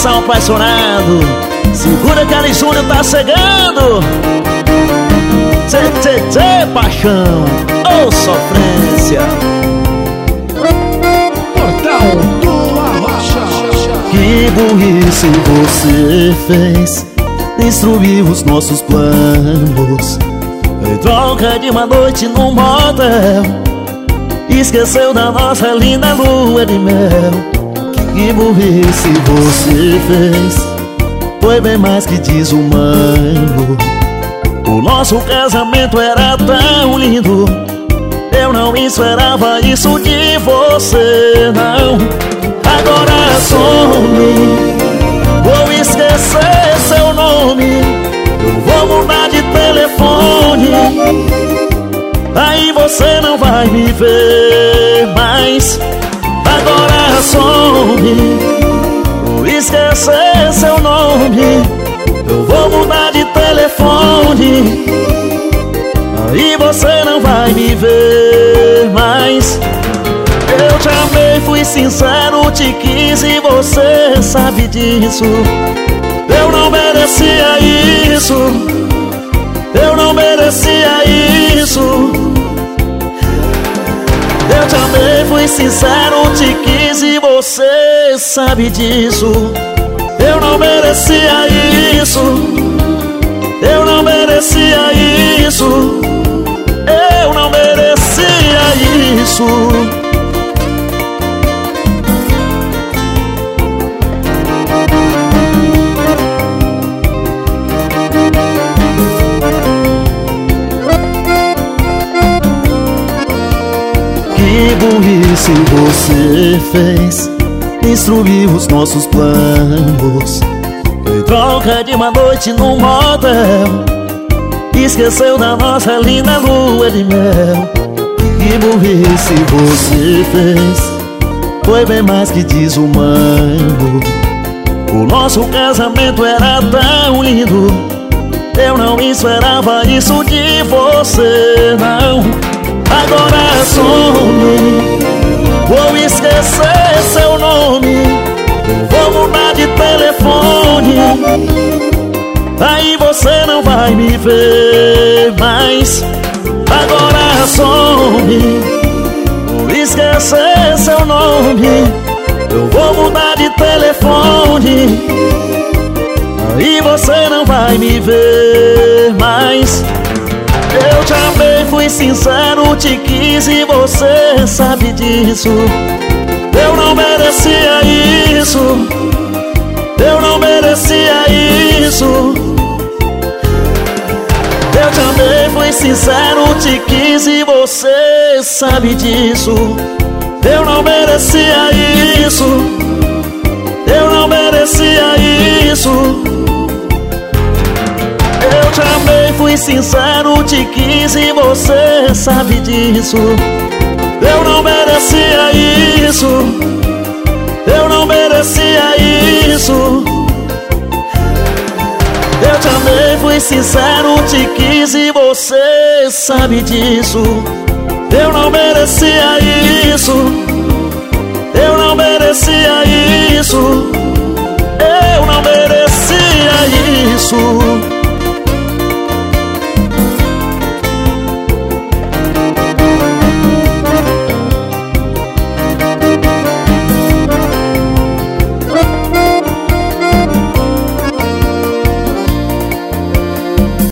atenção, apaixonado. Segura que a Júnior tá chegando. Tchê, paixão ou sofrência. Portal do Arrocha. Que burrice você fez, destruiu os nossos planos. Em troca de uma noite num motel, esqueceu da nossa linda lua de mel. Que burrice você fez, foi bem mais que desumano. O nosso casamento era tão lindo, eu não esperava isso de você, não. Agora some, vou esquecer seu nome, eu vou mudar de telefone. Aí você não vai me ver mais. Agora some, vou esquecer seu nome, eu vou mudar de telefone. Aí você não vai me ver mais. Eu te amei, fui sincero, te quis e você sabe disso. Eu não merecia isso, eu não merecia isso. Eu te amei, fui sincero, te quis e você sabe disso. Eu não merecia isso, eu não merecia isso, eu não merecia isso. Que burrice você fez, destruiu os nossos planos. Em troca de uma noite num motel, esqueceu da nossa linda lua de mel. Que burrice você fez, foi bem mais que desumano. O nosso casamento era tão lindo, eu não esperava isso de você, não. Agora some, vou esquecer seu nome, eu vou mudar de telefone. Aí você não vai me ver mais. Agora some, vou esquecer seu nome, eu vou mudar de telefone. Aí você não vai me ver mais. Eu te amei, fui sincero, te quis e você sabe disso. Eu não merecia isso, eu não merecia isso. Eu te amei, fui sincero, te quis e você sabe disso. Eu não merecia isso, eu não merecia isso. Eu te amei, fui sincero, te quis e você sabe disso. Eu não merecia isso, eu não merecia isso. Eu te amei, fui sincero, te quis e você sabe disso. Eu não merecia isso, eu não merecia isso, eu não merecia isso.